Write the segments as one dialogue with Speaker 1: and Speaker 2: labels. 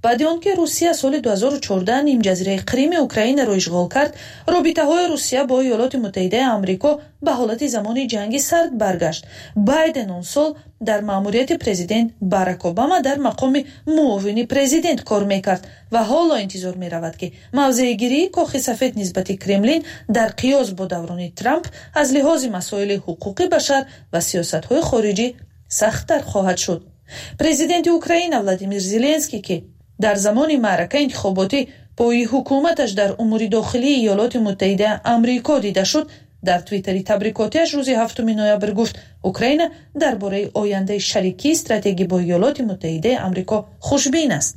Speaker 1: баъди он ки Русия соли 2014 нимҷазираи Қрими Украинаро ишғол кард, робитаҳои Русия бо Иёлоти Муттаҳидаи Амрико ба ҳолати замони ҷанги сард баргашт. Байден он сол дар маъмурияти президент Барак Обама дар мақоми муовини президент кор мекард ва ҳоло интизор меравад ки мавзеъгирии Кохи сафед нисбати Кремлин дар қиёс бо даврони Трамп аз лиҳози масоили ҳуқуқи башар ва сиёсатҳои хориҷӣ сахттар хоҳад шуд. Президенти Украина Владимир Зеленский ки дар замони маърака интихоботӣ пои ҳукуматаш дар умури дохилии Иёлоти Муттаҳидаи Амрико дида шуд, дар твиттери табрикотиаш рӯзи 7 ноябр гуфт Украина дар бораи ояндаи шарикии стратегӣ бо Иёлоти Муттаҳидаи Амрико хушбин аст.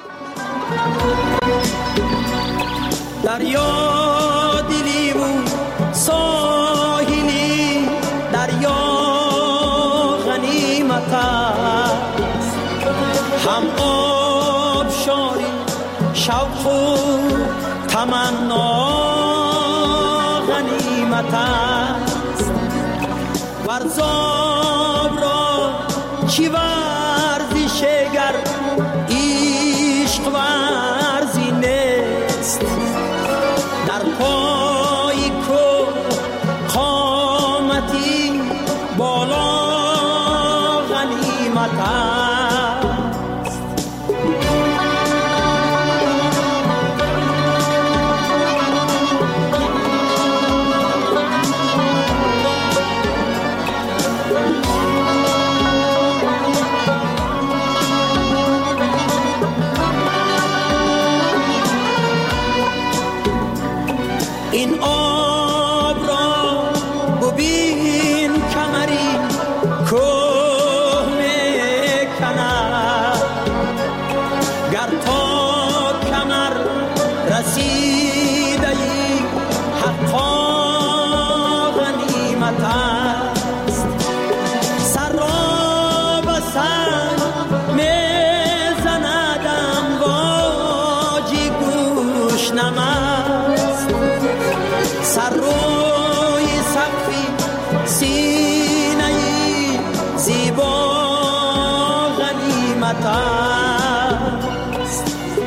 Speaker 2: дарё диливу соҳили дарё ғанимат аст ҳам обшори шавқу таманно غنیمت است ورزاب را چی ورزش گر عشق ورزی نیست در پای کو قامتی بالا غنیمت است این آب را ببین کمری کوه میکند گر تا کمر رسیده ای حقا غنیمت است سر را به سر میزند امواجی گوش نمست سر روی سقفی سینه زیبا غنیمت است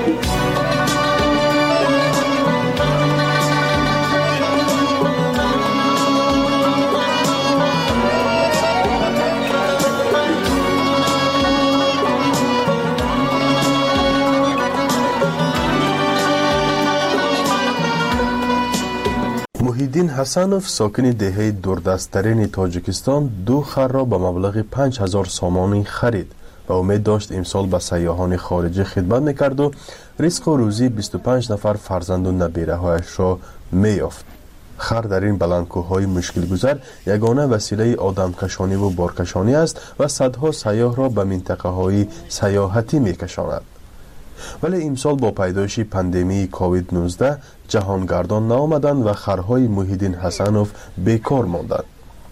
Speaker 3: محیدین حسنوف ساکن دهه دوردست‌ترین تاجیکستان 2 خر را به مبلغ 5000 سامانی خرید و امید داشت امسال به سیاحان خارجی خدمت میکرد و رزق و روزی 25 نفر فرزند و نبیره‌هایش را میافت. خر در این بلندکوه‌های مشکل گذر یگانه وسیله آدمکشانی و بارکشانی است و صدها سیاح را به منطقه‌های سیاحتی میکشاند. ولی امسال با پیدایش پاندمی کووید 19 جهانگردان نآمدند و خرهای محیدین حسنوف بیکار ماندند.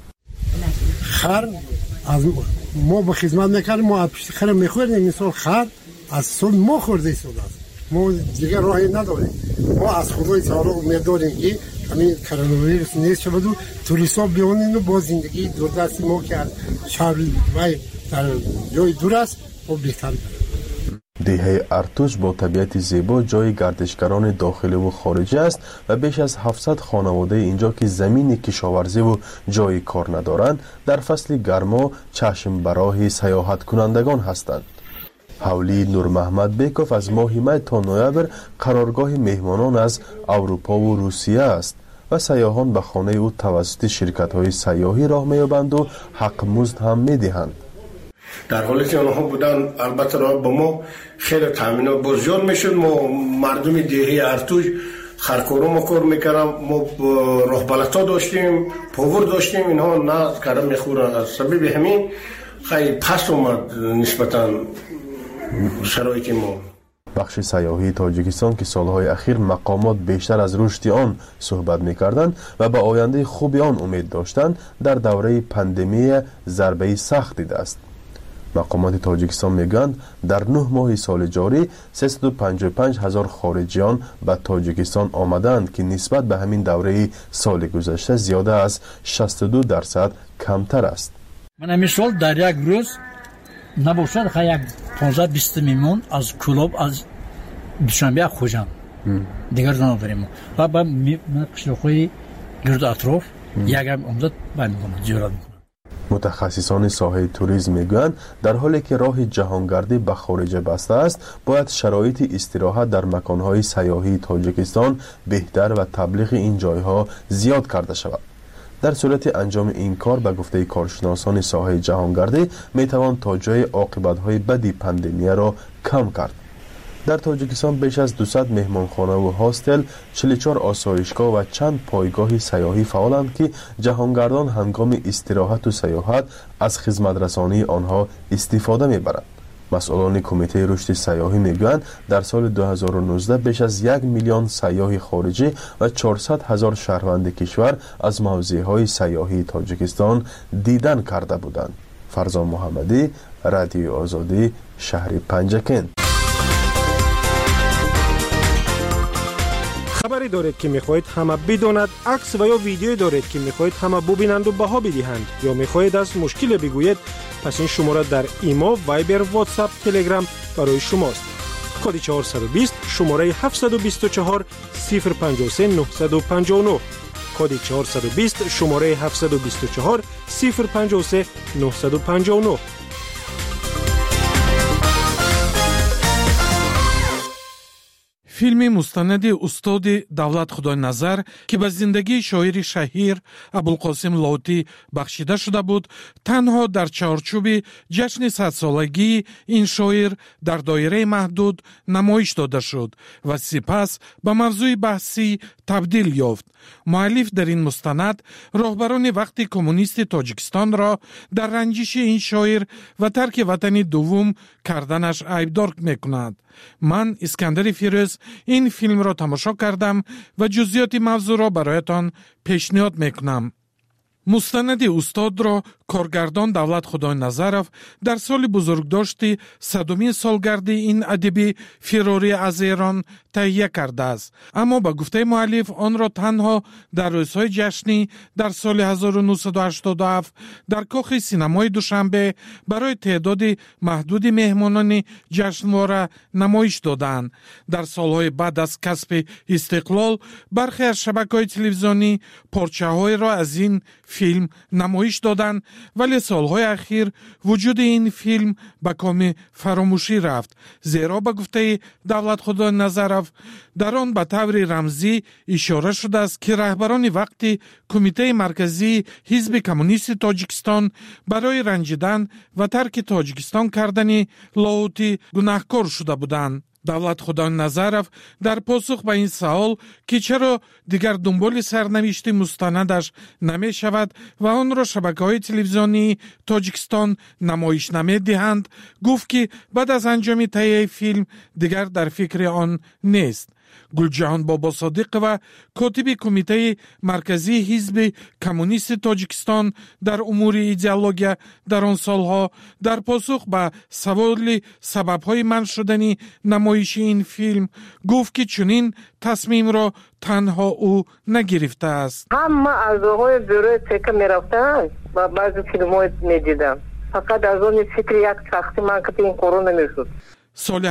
Speaker 4: خر از ما به خدمت میکردیم، ما پشت خر میخوردیم، این سال خر از سال ما خورده شده است. ما دیگه راهی نداریم. ما از خدای تعالی امید داریم که همین کرونا ویروس نیست شود و توریست‌ها بیان و با زندگی دوردست ما که شهر و در جای دور است و بهتر.
Speaker 3: دهه ارتوش با طبیعت زیبا جای گردشگران داخلی و خارجی است و بیش از 700 خانواده اینجا که زمین کشاورزی و جای کار ندارند در فصل گرما چشم برای سیاحت کنندگان هستند. حولی نور محمد بیکوف از ماه می تا نوامبر قرارگاه مهمانان از اروپا و روسیه است و سیاحان به خانه او توسط شرکت‌های سیاحی راه می‌یابند و حق مزد هم می‌دهند.
Speaker 5: در حالی که آنها بودن البته راه با ما خیلی تامینات بزرگ میشد. ما مردم دهه ارتوش خرکارو ما کار میکردم، ما راهبلتا داشتیم، پاور داشتیم، اینها نه کردن میخورن. از سبب همین خیلی پس اومد نسبتا شرایط ما.
Speaker 3: بخش سیاحی تاجیکستان که سالهای اخیر مقامات بیشتر از رشد آن صحبت می‌کردند و به آینده خوب آن امید داشتند، در دوره پاندمی ضربه سخت دیده است. مقامات تاجیکستان میگویند در 9 ماه سال جاری 355,000 خارجیان به تاجیکستان آمدند که نسبت به همین دوره سال گذشته زیاده از 62% کمتر است.
Speaker 6: من امسال در یک روز набошад ха як 15-20 мимон аз кулоб аз душанбе хужам дигар надорем ва ба қишлоқҳои гирду атроф ягам омдад ба мекунад зиёрат мекунад.
Speaker 3: متخصصان ساحه توریسم میگویند در حالی که راه جهانگردی به خارج بسته است باید شرایط استراحت در مکانهای سیاحی تاجیکستان بهتر و تبلیغ این جایها زیاد کرده شود. در صورت انجام این کار به گفته کارشناسان ساحه جهانگردی میتوان تا جای عاقبت‌های بدی پاندمی را کم کرد. در تاجیکستان بیش از 200 مهمانخانه و هاستل، 44 آسایشگاه و چند پایگاه سیاحی فعالند که جهانگردان هنگام استراحت و سیاحت از خدمترسانی آنها استفاده میبرند. مسئولان کمیته رشد سیاحی میگویند در سال 2019 بیش از 1 میلیون سیاح خارجی و 400,000 شهروند کشور از موضعهای سیاحی تاجیکستان دیدن کرده بودند. فرزان محمدی، رادیو آزادی، شهر پنجکن.
Speaker 7: خبری دارید که میخواهید همه بداند، عکس و یا ویدیویی دارید که میخواهید همه ببینند و بها بدهند یا میخواهید از مشکل بگویید، پس این شماره در ایما، وایبر، واتساپ، تلگرام برای شماست. کد 420 شماره 724 053 959 کد 420 شماره 724 053 959.
Speaker 8: филми мустанади устоди Давлат Худойназар ки ба зиндагии шоири шаҳир Абулқосим Лотӣ бахшида шуда буд, танҳо дар чаҳорчӯби ҷашни садсолагии ин шоир дар доираи маҳдуд намоиш дода шуд ва сипас ба мавзӯи баҳсӣ табдил ёфт. муаллиф дар ин мустанад роҳбарони вақти коммунисти Тоҷикистонро дар ранҷиши ин шоир ва тарки ватани дуввум карданаш айбдор мекунад. ман Искандари Фирӯз ин филмро тамошо кардам ва ҷузъиёти мавзӯъро бароятон пешниҳод мекунам. мустанади устодро коргардон Давлат Худойназаров дар соли бузургдошти 100-умин солгарди ин адиби фирорӣ аз Эрон таҳия кардааст, аммо ба гуфтаи муаллиф онро танҳо дар рӯзҳои ҷашнӣ дар соли 1987 дар кохи синамои Душанбе барои теъдоди маҳдуди меҳмонони ҷашнвора намоиш доданд. дар солҳои баъд аз касби истиқлол бархе аз шабакаҳои телевизионӣ порчаҳоеро аз ин филм намоиш доданд, вале солҳои ахир вуҷуди ин филм ба коми фаромӯшӣ рафт, зеро ба гуфтаи Давлат Худойназаров дар он ба таври рамзӣ ишора шудааст ки раҳбарони вақти Кумитаи марказии Ҳизби коммунисти Тоҷикистон барои ранҷидан ва тарки Тоҷикистон кардани Лоутӣ гунаҳкор шуда буданд. Давлат Худойназаров дар посух ба ин саол ки чаро дигар дунболи сарнавишти мустанадаш намешавад ва онро шабакаҳои телевизионии Тоҷикистон намоиш намедиҳанд, гуфт ки баъд аз анҷоми таҳияи филм дигар дар фикри он нест. Гулҷаҳон Бобосодиқова, котиби Кумитаи марказии Ҳизби коммунисти Тоҷикистон дар умури идеология дар он солҳо, дар посух ба саволи сабабҳои манъ шудани намоиши ин филм гуфт ки чунин тасмимро танҳо ӯ нагирифтааст.
Speaker 9: ҳама аъзоҳои бюрои ЦК мерафтанд ва баъзе филмҳои медидам. фақат аз они фикри як шахси ман ки ин кору намешуд.
Speaker 8: соли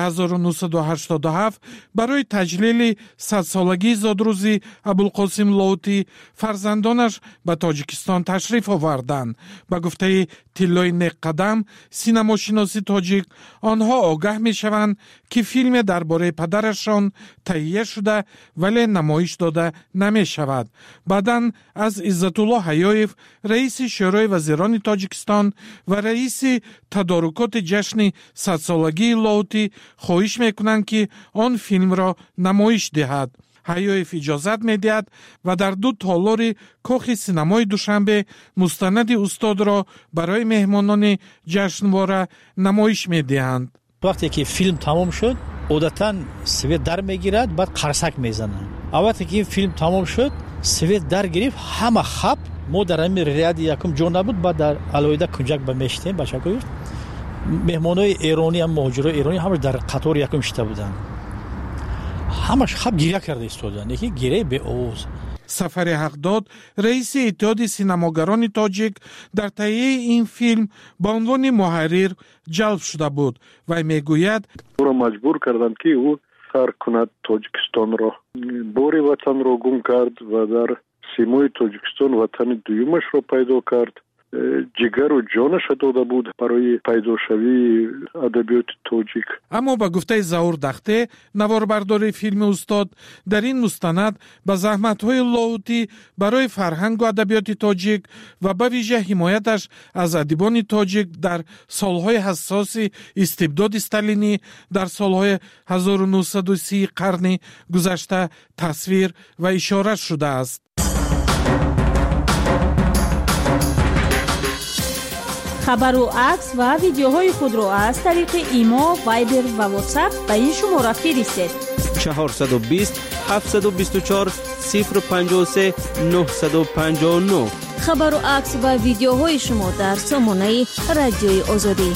Speaker 8: 1987 барои таҷлили 100-солагии зодрӯзи Абулқосим Лотӣ фарзандонаш ба Тоҷикистон ташриф оварданд. ба гуфтаи Тиллои Неққадам, синамошиноси тоҷик, онҳо огаҳ мешаванд ки филме дар бораи падарашон таҳия шуда, вале намоиш дода намешавад. баъдан аз Иззатулло Ҳаёев, раиси шӯрои вазирони Тоҷикистон ва раиси тадорукоти ҷашни 100-солагии Лотӣ хоҳиш мекунанд ки он филмро намоиш диҳад. ҳаёев иҷозат медиҳад ва дар ду толори кохи синамои Душанбе мустанади устодро барои меҳмонони ҷашнвора намоиш медиҳанд.
Speaker 6: вақте ки филм тамом шуд, одатан свет дар мегирад, баъд қарсак мезанад. вақте ки ин филм тамом шуд, свет дар гирифт, ҳама хаб, мо дар ҳамин ряди якум ҷо набуд, баъд дар алоҳида кунҷак ба мештем ба шакл меҳмонои эронӣ, муҳоҷирои эронӣ ҳамаш дар қатори якум ишта буданд. ҳамаш хаб гиря карда истоданд, яки гиряи беовоз.
Speaker 8: سفر حقداد رئیس اتحاد سینماگران تاجیک در تهیه این فیلم با عنوان محرر جلب شده بود و میگوید
Speaker 10: او را مجبور کردند که او ترک کند تاجیکستان را. بار وطن را گم کرد و در سیمای تاجیکستان وطن دویمش را پیدا کرد. جگر و جانش داده بود برای پیدا شوی ادبیات تاجیک.
Speaker 8: اما با گفته ظهور دخته، نواربردار فیلم استاد، در این مستند به زحمت‌های لاهوتی برای فرهنگ و ادبیات تاجیک و به ویژه حمایتش از ادیبان تاجیک در سالهای حساس استبداد استالینی در سالهای 1930 قرن گذشته تصویر و اشاره شده است.
Speaker 11: خبر و عکس و ویدیوهای خود را از طریق ایما، وایبر و واتساپ به این شماره فرستید.
Speaker 2: 420 724 053 959.
Speaker 11: خبر و عکس و ویدیوهای شما در سامانه رادیوی آزادی.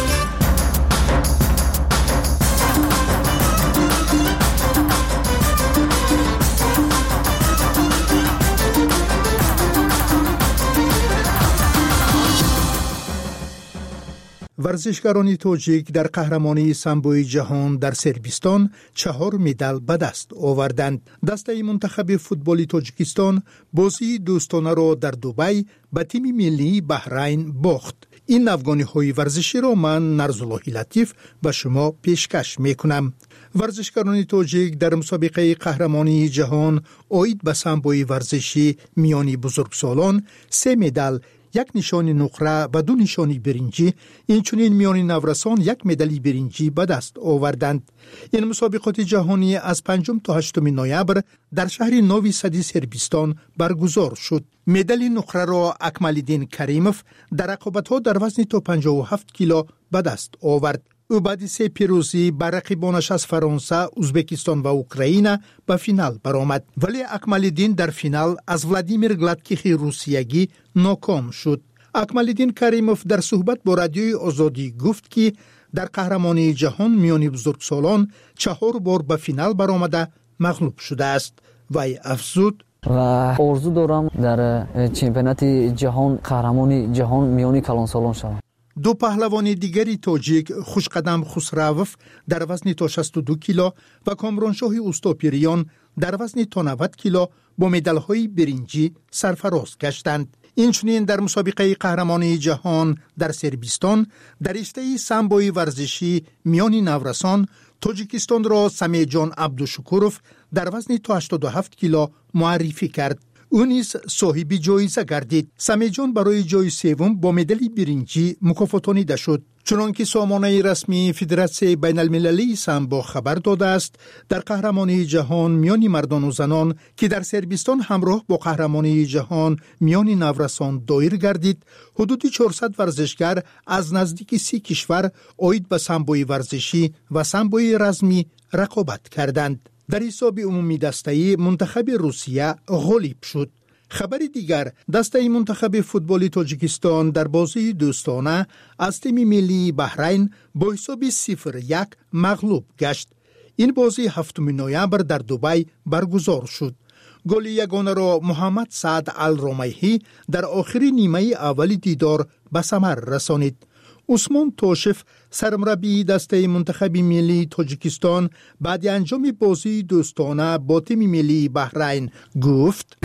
Speaker 12: ورزشکاران تاجیک در قهرمانی سامبوی جهان در سربستان 4 مدال به دست آوردند. دسته منتخب فوتبال تاجیکستان بازی دوستانه را در دبی به تیم ملی بحرین باخت. این افغانی‌های ورزشی را من نرزالله لطیف به شما پیشکش میکنم. ورزشکاران تاجیک در مسابقه قهرمانی جهان عاید به سامبوی ورزشی میانی بزرگسالان 3 مدال، 1 نشان نقره و 2 نشانی برنجی، اینچنین میان نورسان 1 مدال برنجی به دست آوردند. این مسابقات جهانی از 5 تا 8 نوامبر در شهر نوی سدی سربستان برگزار شد. مدال نقره را اکمالالدین کریموف در رقابت‌ها در وزن تا 57 کیلو به دست آورد. او بعد 3 پیروزی بر رقیبانش از فرانسه، ازبکستان و اوکراین به فینال برآمد، ولی اکمالالدین در فینال از ولادیمیر گلاتکیخ روسیایی ناکام شد. اکمالالدین کریموف در صحبت با رادیوی آزادی گفت که در قهرمانی جهان میان بزرگسالان 4 بار به فینال برآمده مغلوب شده است. وی افزود
Speaker 13: و آرزو دارم در چمپیونات جهان قهرمانی جهان میان کلانسالان شوم.
Speaker 12: 2 پهلوان دیگری تاجیک، خوشقدم خسروف در وزن تا 62 کیلو و کامرانشاه اوستاپیریان در وزن تا 90 کیلو با مدال‌های برنجی سرفراز گشتند. اینچنین در مسابقه قهرمانی جهان در سربستان در رشته سامبوی ورزشی میان نورسان تاجیکستان را سمیجان عبدوشکورف در وزن تا 87 کیلو معرفی کرد. او نیز صاحب جایزه گردید. سمیجان برای جای سوم با مدال برنجی مکافاتانیده شد. چنانکه سامانه رسمی فدراسیون بین المللی سامبو خبر داده است، در قهرمانی جهان میان مردان و زنان که در سربستان همراه با قهرمانی جهان میان نورسان دایر گردید، حدود 400 ورزشگر از نزدیک 30 کشور عاید به سامبوی ورزشی و سامبوی رزمی رقابت کردند. در حساب عمومی دسته منتخب روسیه غالب شد. خبر دیگر، دسته منتخب فوتبال تاجیکستان در بازی دوستانه از تیم ملی بحرین با حساب 0-1 مغلوب گشت. این بازی 7 نوامبر در دبی برگزار شد. گل یگانه را محمد سعد الرمیحی در آخر نیمه اول دیدار به ثمر رسانید. عثمان توشف سرمربی دسته منتخب ملی تاجیکستان بعد انجام بازی دوستانه با تیم ملی بحرین گفت: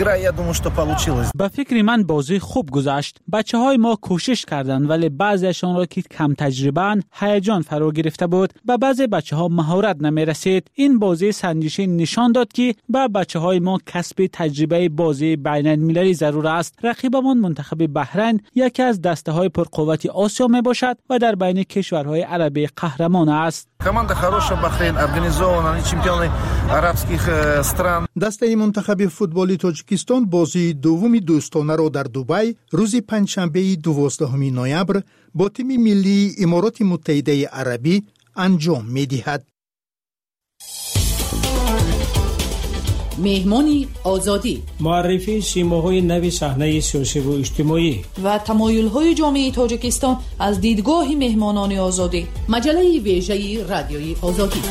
Speaker 14: با فکر من بازی خوب گذشت. بچه‌های ما کوشش کردند ولی بعضیشان را که کم تجربه اند هیجان فرا گرفته بود. به بعضی بچه‌ها مهارت نمی‌رسید. این بازی سنجشی نشان داد که به بچه‌های ما کسب تجربه بازی بین‌المللی ضرور است. رقیبمان منتخب بحرین یکی از دسته‌های پرقوت آسیا میباشد و در بین کشورهای عربی قهرمان است.
Speaker 12: دسته منتخب فوتبال تاجیکستان بازی دومی دوستانه را در دبی روز پنجشنبه 12 نوامبر با تیم ملی امارات متحده عربی انجام می‌دهد.
Speaker 15: مهمانی آزادی،
Speaker 16: معرفی سیماهای نوی صحنه سیاسی و اجتماعی
Speaker 15: و تمایل‌های جامعه تاجیکستان از دیدگاه مهمانان آزادی. مجله ویژه رادیوی آزادی.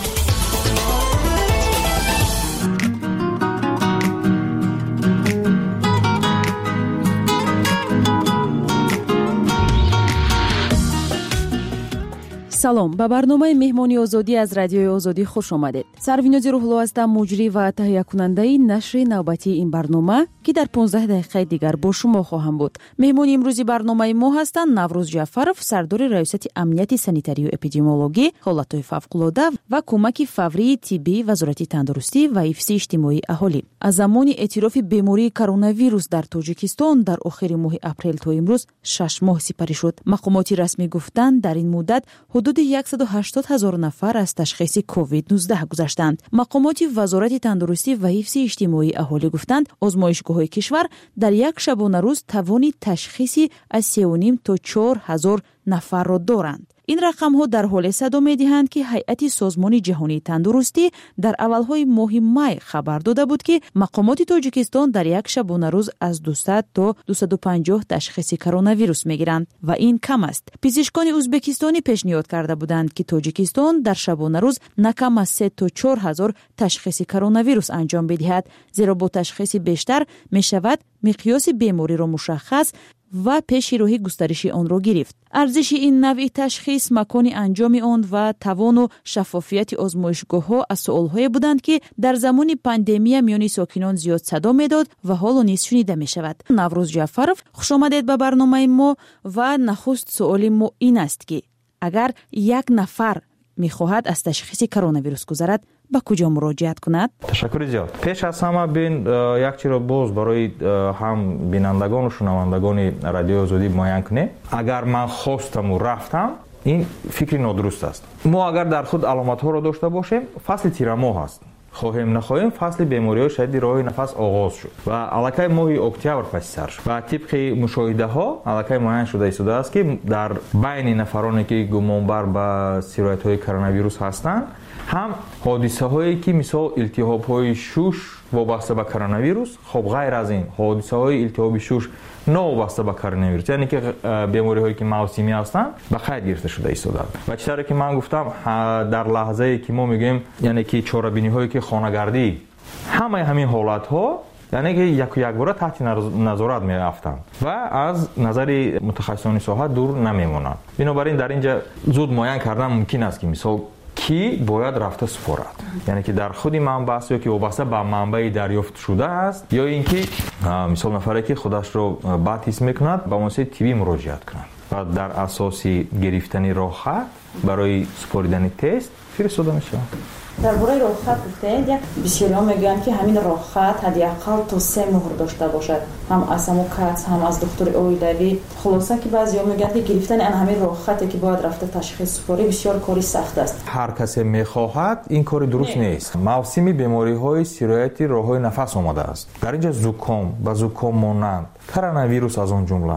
Speaker 17: салом, ба барномаи меҳмони озодӣ аз радиои озодӣ хуш омадед. сарвинози рӯҳло ҳастам, муҷрӣ ва таҳиякунандаи нашри навбатии ин барнома ки дар 15 дақиқаи дигар бо шумо хоҳам буд. меҳмони имрӯзи барномаи мо ҳастанд Наврӯз Ҷаъфаров, сардори раёсати амнияти санитарию эпидемиологӣ, ҳолатҳои фавқулода ва кӯмаки фаврии тиббии Вазорати тандурустӣ ва ҳифзи иҷтимоии аҳолӣ. аз замони эътирофи бемории коронавирус дар Тоҷикистон дар охири моҳи апрел то имрӯз 6 моҳ сипарӣ шуд. мақомоти расмӣ гуфтанд, дар ин муддат ҳудуди 180 000 нафар аз ташхиси COVID-19 гузаштанд. мақомоти Вазорати тандурустӣ ва ҳифзи иҷтимоии аҳолӣ гуфтанд, озмоишгоҳҳои кишвар дар як шабонарӯз тавони ташхиси аз 3.5 то 4 000 нафарро доранд. ин рақамҳо дар ҳоле садо медиҳанд, ки ҳайати Созмони ҷаҳонии тандурустӣ дар аввалҳои моҳи май хабар дода буд, ки мақомоти Тоҷикистон дар як шабонарӯз аз 200 то 250 ташхиси коронавирус мегиранд ва ин кам аст. пизишкони ӯзбекистонӣ пешниҳод карда буданд, ки Тоҷикистон дар шабонарӯз на кам аз 3 то 4 000 ташхиси коронавирус анҷом бидиҳад, зеро бо ташхиси бештар мешавад миқёси бемориро мушаххас ва пеши роҳи густариши онро гирифт. арзиши ин навъи ташхис, макони анҷоми он ва тавону шаффофияти озмоишгоҳҳо аз суолҳое буданд, ки дар замони пандемия миёни сокинон зиёд садо медод ва ҳоло низ шунида мешавад. Наврӯз Ҷаъфаров, хушомадед ба барномаи мо. ва нахуст суоли мо ин аст, ки агар як нафар мехоҳад аз ташхиси коронавирус гузарад, ба куҷо муроҷиат кунад?
Speaker 18: ташаккури зиёд. пеш аз ҳама бин як чиро боз барои ҳам бинандагону шунавандагони радиои озодӣ муайян кунем. агар ман хостаму рафтам, ин фикри нодуруст аст. мо агар дар худ аломатҳоро дошта бошем, фасли тирамоҳ аст. хоҳем нахоҳем, фасли бемориҳои шадиди роҳи нафас оғоз шуд ва аллакай моҳи октябр паси сар шуд. ва тибқи мушоҳидаҳо аллакай муайян шуда истодааст, ки дар байни нафароне ки гумонбар ба сироятҳои коронавирус ҳастанд, ҳам ҳодисаҳое ки мисол илтиҳобҳои шуш вобаста ба коронавирус, хоб ғайр аз ин ҳодисаҳои илтиҳоби шуш новобаста ба коронавирус, яъне ки бемориҳое ки мавсимӣ ҳастанд, ба қайд гирифта шуда истодаанд. ва чӣ таре ки ман гуфтам, дар лаҳзае ки мо мегӯем, яъне ки чорабиниҳое ки хонагардӣ, ҳамаи ҳамин ҳолатҳо яъне ки якбора таҳти назорат меафтанд ва аз назари мутахассисони соҳа дур намемонанд. бинобар ин дар инҷа зуд муайян кардан мумкин аст, ки мисол ки бояд рафта супорад, яъне ки дар худи манбаъ ё ки вобаста ба манбаи дарёфт шудааст, ё ин ки мисол нафаре ки худашро бад ҳис мекунад, ба муассисаи тиббӣ муроҷиат кунад ва дар асоси гирифтани роҳхат барои супоридани тест фиристода мешавад.
Speaker 17: дар бораи роҳхат гуфтед, як бисёриҳо мегӯянд, ки ҳамин роҳхат ҳадиаққал то 3 моҳр дошта бошад, ҳам аз ҳамон кац, ҳам аз духтури оилавӣ. хулоса ки баъзеҳо мегӯянд, ки гирифтани ҳамин роҳхате ки бояд рафта ташхис супорӣ бисёр кори сахт аст.
Speaker 18: ҳар касе мехоҳад, ин кори дуруст нест. мавсими бемориҳои сирояти роҳҳои нафас омадааст. дар инҷа зуком ба зуком монанд коронавирус аз он ҷумла,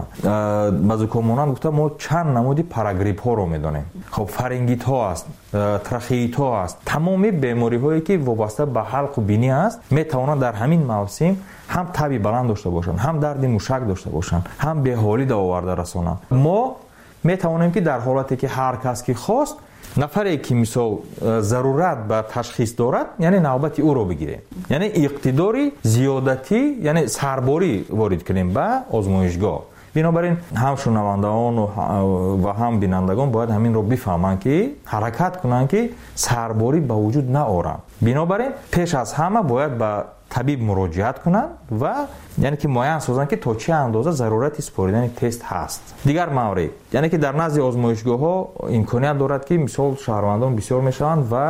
Speaker 18: ба зуком монанд гуфта мо чанд намуди парагриппҳоро медонем. хоб фарингитҳо аст, трахеитҳо аст, тамоми бемориҳое ки вобаста ба ҳалқу бинӣ аст, метавонанд дар ҳамин мавсим ҳам таби баланд дошта бошанд, ҳам дарди мушак дошта бошанд, ҳам беҳолӣ оварда расонанд. мо метавонем ки дар ҳолате ки ҳар кас ки хост, нафаре ки мисол зарурат ба ташхис дорад, яъне навбати ӯро бигирем, яъне иқтидори зиёдатӣ, яъне сарборӣ ворид кунем ба озмоишгоҳ. бинобар ин ҳам шунавандагон ва ҳам бинандагон бояд ҳаминро бифаҳманд, ки ҳаракат кунанд, ки сарборӣ ба вуҷуд наоранд. бинобар ин пеш аз ҳама бояд ба табиб муроҷиат кунанд ва яъне ки муайян созанд, ки то чӣ андоза зарурати супоридани тест ҳаст. дигар маврид, яъне ки дар назди озмоишгоҳҳо имконият дорад, ки мисол шаҳрвандон бисёр мешаванд ва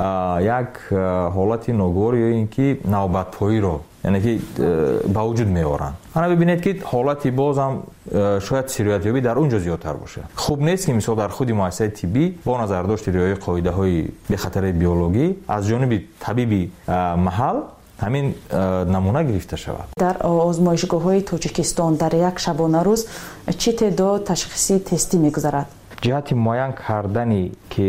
Speaker 18: як ҳолати ногувор ё ин ки навбатпоиро яъне ки ба вуҷуд меоранд. ана бибинед, ки ҳолати бозам шояд сироятёбӣ дар унҷо зиёдтар бошад. хуб нест, ки мисол дар худи муассисаи тиббӣ бо назардошти риояи қоидаҳои бехатари биологӣ аз ҷониби табиби маҳал ҳамин намуна гирифта шавад.
Speaker 17: дар озмоишгоҳҳои Тоҷикистон дар як шабонарӯз чӣ теъдод ташхиси тестӣ мегузарад?
Speaker 18: ҷиҳати муайян кардани ки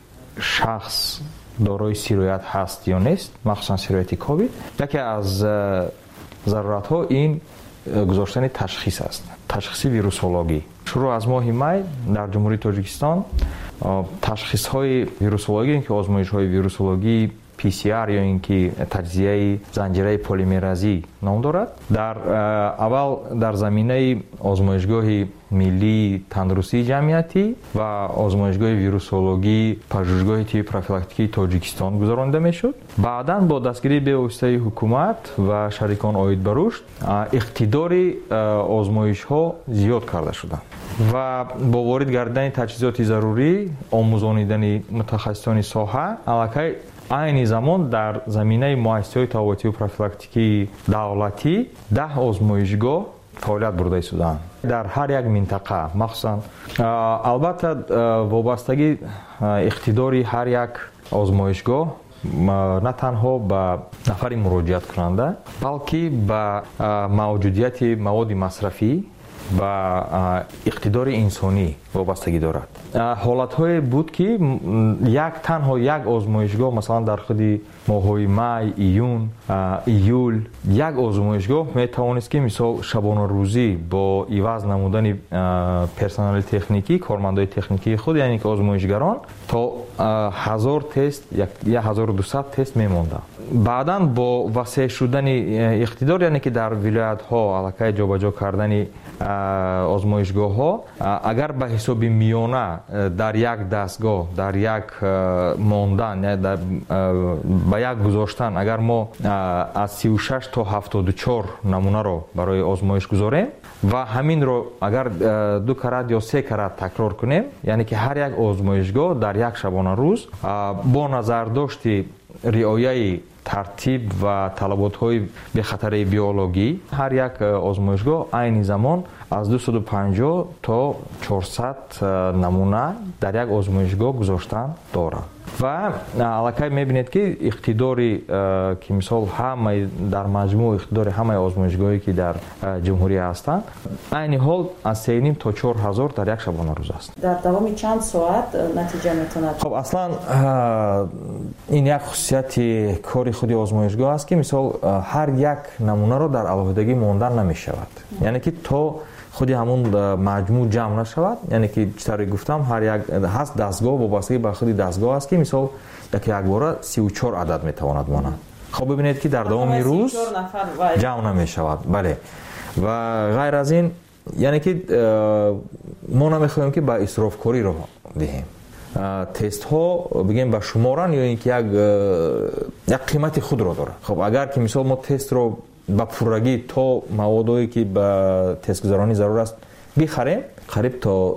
Speaker 18: шахс дорои сироят ҳаст ё нест, махсусан сирояти ковид, яке аз заруратҳо ин гузоштани ташхис аст. ташхиси вирусологӣ. шуруъ аз моҳи май дар ҷумҳурии Тоҷикистон ташхисҳои вирусологӣ, ки озмоишҳои вирусологӣ PCR یا اینکه تجزیه زنجیره پلیمرازی نام دارد. در اول در زمینه آزمایشگاه ملی تندرستی جمعیتی و آزمایشگاه ویروسولوژی پژوهشگاه تیب پروفیلاکتیکی تاجیکستان گذرانده میشد. بعداً با دستگیری به واسطه حکومت و شریکان عاید به رشد اقتدار آزمایش ها زیاد کرده شدند و با وارد گردیدن تجهیزات ضروری آموزانیدن متخصصان ساحه الکی عین زمان در زمینه مؤسسه‌های طبابتی و پروفیلاکتیکی دولتی 10 آزمایشگاه فعالیت برده ایستادند در هر یک منطقه. مخصوصا البته وابستگی اقتداری هر یک آزمایشگاه نه تنها به نفر مراجعت کننده بلکه به موجودیت مواد مصرفی و اقتدار انسانی وابستگی دارد. حالت‌های بود که تنها یک آزمایشگاه مثلا در خود ماه‌های می، ایون، ایول یک آزمایشگاه میتوانست که مثلا شبانه روزی با عوض نمودن پرسنل تکنیکی کارمندای تکنیکی خود یعنی که آزمایشگران تا 1000 تست یا 1200 تست میمونده. بعداً با وسیع شدن اقتدار یعنی که در ولایت‌ها علاقه جابجا کردن آزمایشگاه ها اگر به حساب میانه در یک دستگاه در یک ماندن به یک گذاشتن اگر ما از 36 تا 74 نمونه رو برای آزمایش گذاریم و همین رو اگر 2 کرات یا 3 کرات تکرار کنیم یعنی که هر یک آزمایشگاه در یک شبانه روز با نظر داشتی رعایت ترتیب و طلبات‌های به خطر بیولوژی هر یک آزمایشگاه عین زمان از 250 تا 400 نمونه در یک آزمایشگاه گذاشتن دارد و علاقه میبینید که اقتداری که مثال همه در مجموع اقتدار همه آزمایشگاهی که در جمهوری هستند عین حال از 3.5 تا 4000 در یک شبانه روز است.
Speaker 17: در دوام چند ساعت نتیجه میتونه؟
Speaker 18: خب اصلا این یک خصوصیت کاری خودی آزمایشگاه است که مثال هر یک نمونه رو در علیحدگی ماندن نمیشود. یعنی که تا خودی همون مجموع جمع نشود یعنی که چطوری گفتم هر یک هست دستگاه وابستگی به خودی دستگاه است که مثال یک باره 34 عدد میتواند ماند. خب ببینید که در دوام روز جمع نمیشود. بله و غیر از این یعنی که ما نمیخوایم که به اسراف کاری رو دهیم. تست ها بگیم به شمارن یا اینکه یک قیمت خود رو داره. خب اگر که مثال ما تست رو با پورگی تا موادی که به تست گذرانی ضرور است بخریم قریب تا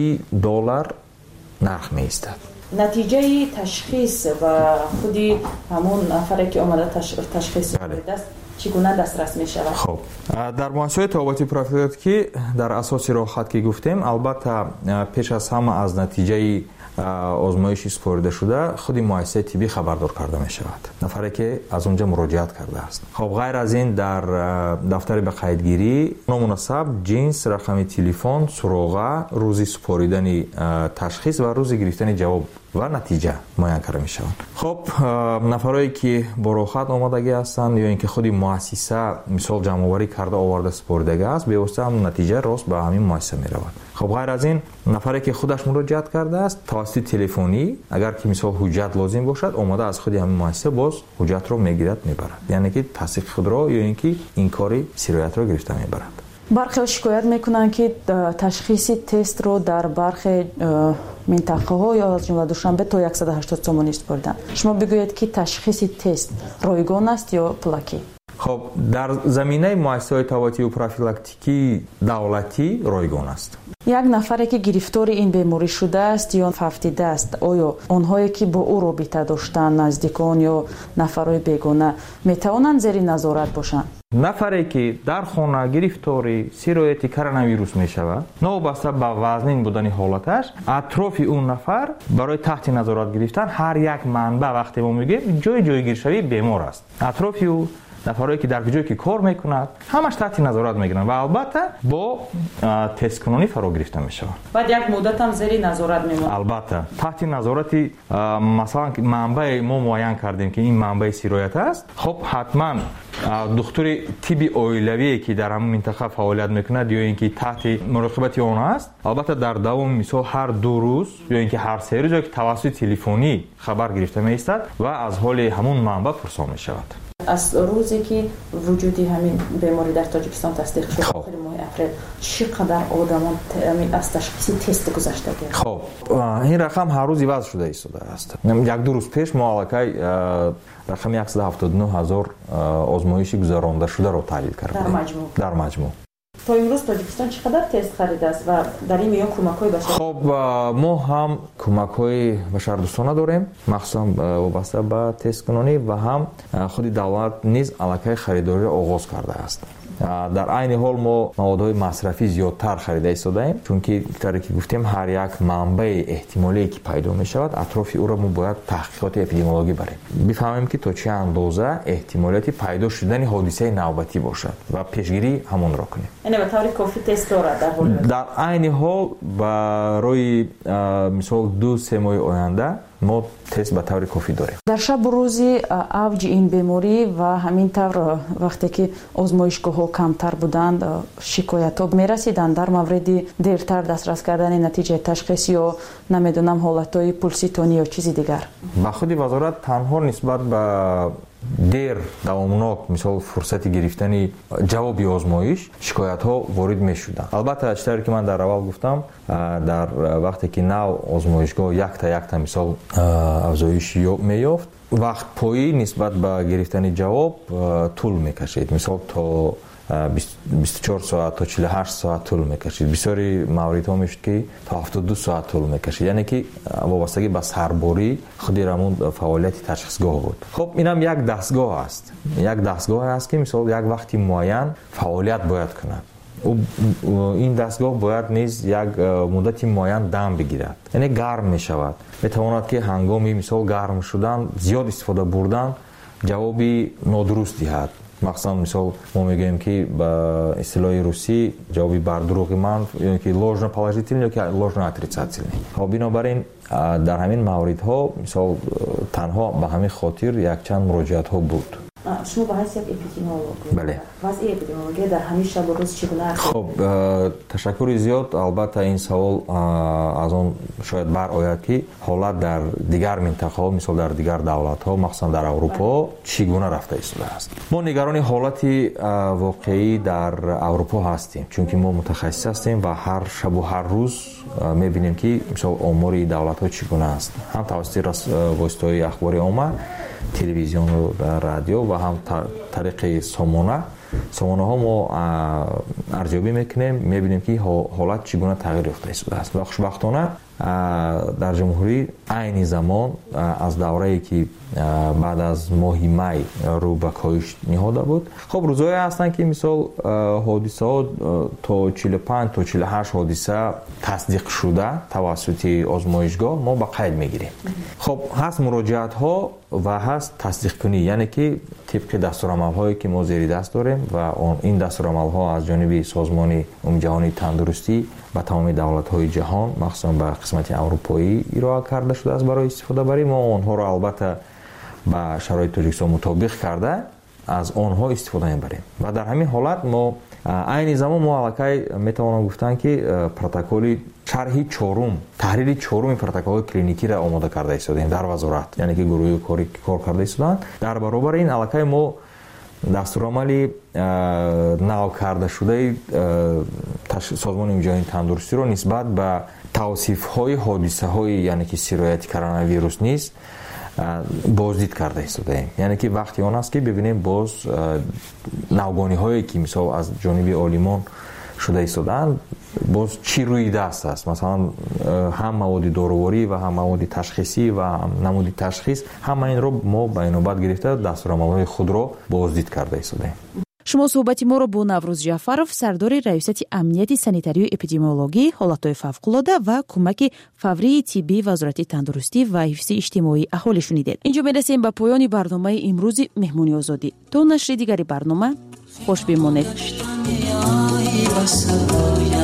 Speaker 18: $30 نرخ می ایستد.
Speaker 17: نتیجه تشخیص و خودی همون نفری که آمده تشخیص بده است چگونه دسترس می شود؟
Speaker 18: خب در مؤسسه طبابتی پروفیلاکتیکی در اساس راحت که گفتیم البته پیش از همه از نتیجه آزمایشی سپرده شده خود مؤسسه طبی خبردار کرده می شود نفری که از اونجا مراجعت کرده است. خب غیر از این در دفتر به قیدگیری نامناسب جنس رقم تلفن سراغه روزی سپاریدن تشخیص و روزی گرفتن جواب و نتیجه معین کرده می شود. خب نفرایی که با راحت آمادگی هستند یا اینکه خودی مؤسسه مثال جمع آوری کرده آورده سپردگی است به واسطه هم نتیجه راست به همین مؤسسه می رود. خب غیر از این نفری که خودش مراجعت کرده است توسط تلفنی اگر که مثال حجت لازم باشد آماده از خودی همین مؤسسه باز حجت رو میگیرد میبرد یعنی که تصدیق خود را یا اینکه این کاری سرایت را گرفته میبرد.
Speaker 17: برخی شکایت میکنن که تشخیص تست رو در برخی منطقه ها یا از جمله دوشنبه تا 180 تومانی سپردن. شما بگویید که تشخیص تست رایگان است یا پلاکی؟
Speaker 18: خب در زمینه مؤسسه‌های طبابتی و پروفیلاکتیکی دولتی رایگان است.
Speaker 17: یک نفری که گرفتار این بیماری شده است یا فهمیده است آیا آنهایی که با او رابطه داشتن نزدیکان یا نفرای بیگانه میتوانند زیر نظارت باشند؟
Speaker 18: نفری که در خانه گرفتاری سرایت کرونا ویروس می شود نوبسته به وزنین بودن حالتش اطراف اون نفر برای تحت نظارت گرفتن هر یک منبع وقتی ما میگیم جای گیرشوی بیمار است اطراف او نفرایی که در جایی که کار میکنند همش تحت نظارت میگیرن و البته با تست کنونی فرا گرفته میشن.
Speaker 17: بعد یک مدت هم زیر نظارت میمونه.
Speaker 18: البته تحت نظارت مثلا منبع ما معین کردیم که این منبع سرایت است. خب حتما دکتر طب اویلوی که در همون منطقه فعالیت میکند یا اینکه تحت مراقبت آن است، البته در دوام مثلا هر 2 روز یا اینکه هر 3 روز که توسط تلفنی خبر گرفته می‌استد و از حال همون منبع پرسان می‌شود.
Speaker 17: از روزی که وجودی همین بیماری در تاجیکستان تصدیق شد آخر ماه اپریل چقدر آدمان از تشخیص تست گذشته کردند؟
Speaker 18: خب این رقم هر روز عوض شده ایستاده است. 1-2 روز پیش ما الکی رقم 179,000 آزمایشی گذرانده شده را تحلیل کردیم در مجموع.
Speaker 17: تا امروز تاجیکستان چقدر تست خریده است و در این میان کمک‌های بشر؟
Speaker 18: خب ما هم کمک‌های بشردوستانه داریم، مخصوصا وابسته به تست کنونی و هم خود دولت نیز الکی خریداری را آغاز کرده است. در عین حال ما موادهای مصرفی زیادتر خریده ایستادیم، چون که طوری که گفتیم هر یک منبع احتمالی که پیدا می شود اطراف او را ما باید تحقیقات اپیدمیولوژی بریم بفهمیم که تا چه اندازه احتمالیت پیدا شدن حادثه نوبتی باشد و پیشگیری همون را کنیم.
Speaker 17: یعنی به طور کافی تست دارد در
Speaker 18: عین حال برای مثال 2-3 ماه آینده ما تست به طور کافی داریم.
Speaker 17: در شب روزی اوج این بیماری و همینطور وقتی که آزمایشگاه‌ها کمتر بودند شکایت‌ها می‌رسیدند در مورد دیرتر دسترس کردن نتیجه تشخیص یا نمیدونم حالت‌های پولسی تونی یا چیزی دیگر.
Speaker 18: با خود وزارت تنها نسبت به دیر دوامناک مثال فرصت گرفتن جواب آزمایش شکایت ها وارد می شدن. البته اشتری که من در اول گفتم در وقتی که نو آزمایشگاه یک تا مثال افزایش می یافت وقت پایی نسبت به گرفتن جواب طول می کشید، مثال تا 24 ساعت تا 48 ساعت طول میکشید. بسیاری موردها میشد که تا 72 ساعت طول میکشید، یعنی که وابستگی به سرباری خود رمون فعالیت تشخیصگاه بود. خب اینم یک دستگاه است، که مثلا یک وقتی معین فعالیت باید کند. این دستگاه باید نیز یک مدتی معین دم بگیرد، یعنی گرم میشود. میتواند که هنگامی مثلا گرم شدن زیاد استفاده بردن جوابی نادرست دهد. مخصوصا مثال ما میگیم که با اصطلاح روسی جوابی بر دروغ من یعنی که ложно положительный یا ложно отрицательный. خب بنابراین در همین موردها مثال تنها به همین خاطر یک چند مراجعت ها بود.
Speaker 17: شما به حیث یک اپیدمیولوگ
Speaker 18: بله
Speaker 17: وضع اپیدمیولوژی در همین شب و روز چگونه است؟
Speaker 18: خب تشکر زیاد. البته این سوال از اون شاید برآید که حالت در دیگر منطقه ها مثل در دیگر دولت ها مخصوصا در اروپا چگونه رفته ایستاده است. ما نگران حالت واقعی در اروپا هستیم، چون که ما متخصص هستیم و هر شب و هر روز میبینیم که مثل آمار دولت ها چگونه است، هم توسط واسطه اخبار عامه، تلویزیون و رادیو و هم طریق سامانه ها ما ارزیابی میکنیم، میبینیم که حالت چگونه تغییر یافته است. و خوشبختانه در جمهوری عین زمان از دوره‌ای که بعد از ماه می رو به کاهش نهاده بود، خب روزایی هستن که مثال حادثه ها تا 45 تا 48 حادثه تصدیق شده توسط آزمایشگاه ما به قید میگیریم. خب هست مراجعت ها و هست تصدیق کنی، یعنی که طبق دستورالعمل هایی که ما زیر دست داریم و این دستورالعمل ها از جانب سازمان عمومی جهانی تندرستی به تمام دولت های جهان مخصوصا به قسمت اروپایی ارائه کرده شده است برای استفاده بری. ما آنها را البته به شرایط تاجیکستان مطابق کرده از آنها استفاده می‌بریم و در همین حالت ما عین زمان ما الکی میتوانم گفتن که پروتکل شرح 4 تحریر 4 پروتکل کلینیکی را آماده کرده ایستادیم در وزارت، یعنی که گروه کار کرده ایستادند. در برابر این الکی ما دستورالعمل نو کرده شده سازمان عمومی جهانی تندرستی رو نسبت به توصیف‌های حادثه‌های یعنی که سرایت کرونا ویروس نیست بازدید کرده ایستادیم. یعنی که وقتی آن است که ببینیم باز نوگانی هایی که مثلا از جانب عالمان شده ایستادن باز چی روی دست است، مثلا هم مواد دارویی و هم مواد تشخیصی و هم نمود تشخیص، همه این رو ما به نوبت گرفته دستورالعمل‌های خود را بازدید کرده ایستادیم.
Speaker 17: شما صحبتی ما رو با نوروز جعفرов سردار ریاست امنیت سانیتاری و اپیدمیولوژی حالت‌های فوق‌العاده و کمک فوری طبی وزارت تندرستی و حفظ اجتماعی اهالی شنیدید. اینجا میرسیم به پایان برنامه امروز مهمونی آزادی. تا نشر دیگری برنامه خوش بمانید.